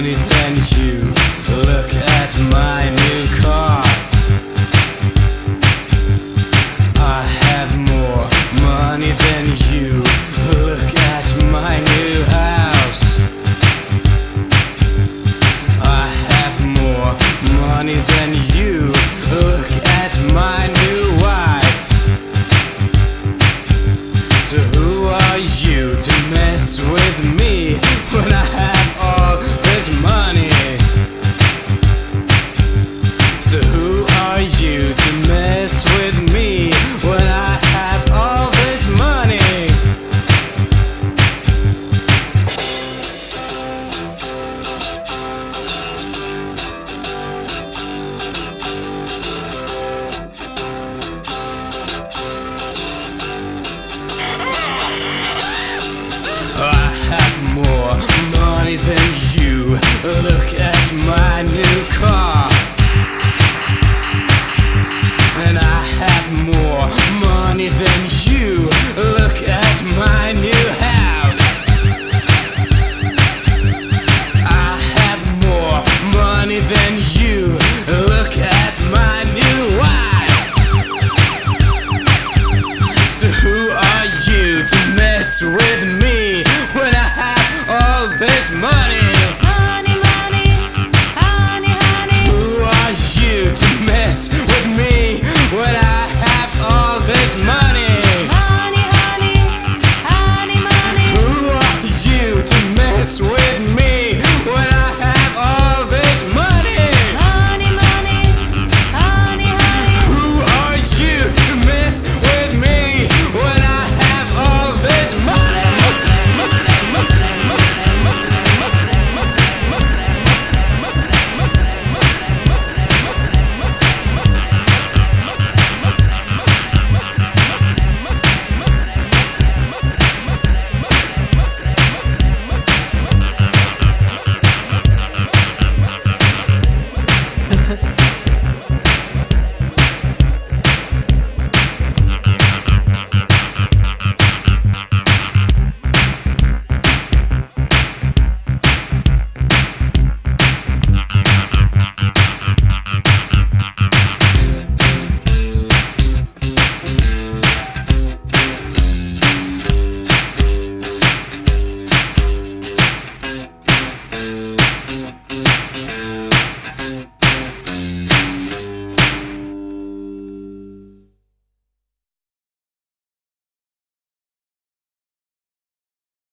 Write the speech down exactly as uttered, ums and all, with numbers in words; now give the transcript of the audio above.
money than you. Look at my new car. I have more money than you. Look at my new house. I have more money than you. Look at my new wife. So who are you to mess with me when I have all this money? So who are you to mess with me when I have all this money? I have more money than you. Look at my new car. And I have more money than you. Look at my new house. I have more money than you. Look at my new wife. So who are you to mess with